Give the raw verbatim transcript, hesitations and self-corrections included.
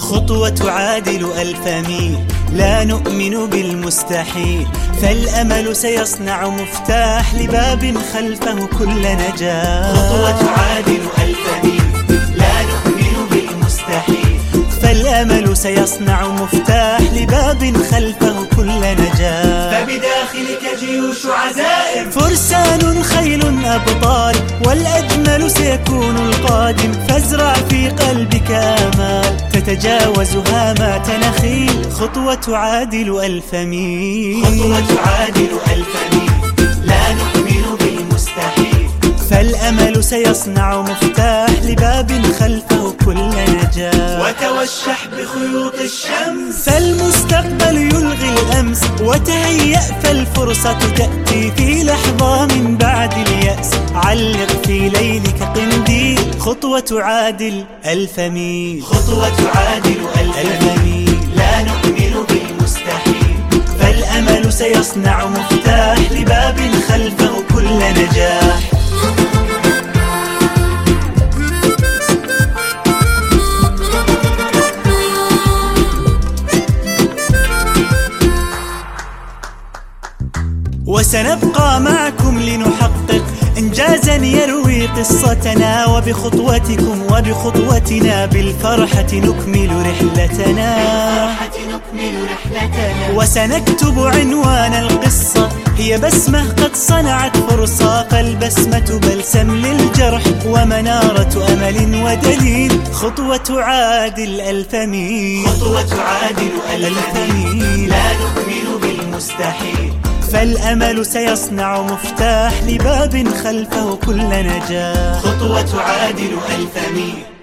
خطوة تعادل ألف ميل، لا نؤمن بالمستحيل، فالأمل سيصنع مفتاح لباب خلفه كل نجاح. خطوة تعادل ألف ميل، لا نؤمن بالمستحيل، فالأمل سيصنع مفتاح لباب خلفه كل نجاح. فبداخلك جيوش عزائم، فرسان خيل أبطال، والأجمل سيكون القادم، فازرع في قلبك آمال تتجاوز هامات نخيل. خطوة تعادل ألف ميل، خطوة تعادل ألف ميل، لا نؤمن بالمستحيل، فالأمل سيصنع مفتاح لباب خلفه كل نجاح. وتوشح بخيوط الشمس، فالمستقبل يلغي الأمس، وتهيأ فالفرصة تأتي في لحظة من بعد اليأس. علق في ليلك قنديل، خطوة تعادل ألف ميل، خطوة تعادل ألف ميل، لا نؤمن بالمستحيل، فالأمل سيصنع مفتاح لباب خلفه كل نجاح. وسنبقى معكم لنحقق إنجازا يروي قصتنا، وبخطوتكم وبخطوتنا بالفرحة نكمل رحلتنا. وسنكتب عنوان القصة، هي بسمة قد صنعت فرصة، فالبسمة بلسم للجرح ومنارة أمل ودليل. خطوة تعادل ألف ميل، خطوة تعادل ألف ميل، لا نؤمن بالمستحيل، فالأمل سيصنع مفتاح لباب خلفه كل نجاح. خطوة تعادل ألف ميل.